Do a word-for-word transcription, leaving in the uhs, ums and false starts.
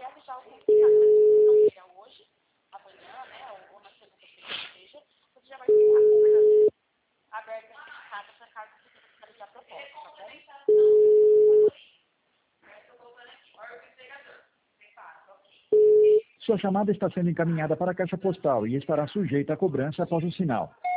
avisar o computador que não vier hoje, amanhã, né, ou na segunda-feira que seja, você já vai ter a conta aberta certificada para caso você tenha que realizar a proposta, tá bom? Sua chamada está sendo encaminhada para a caixa postal e estará sujeita a cobrança após o sinal.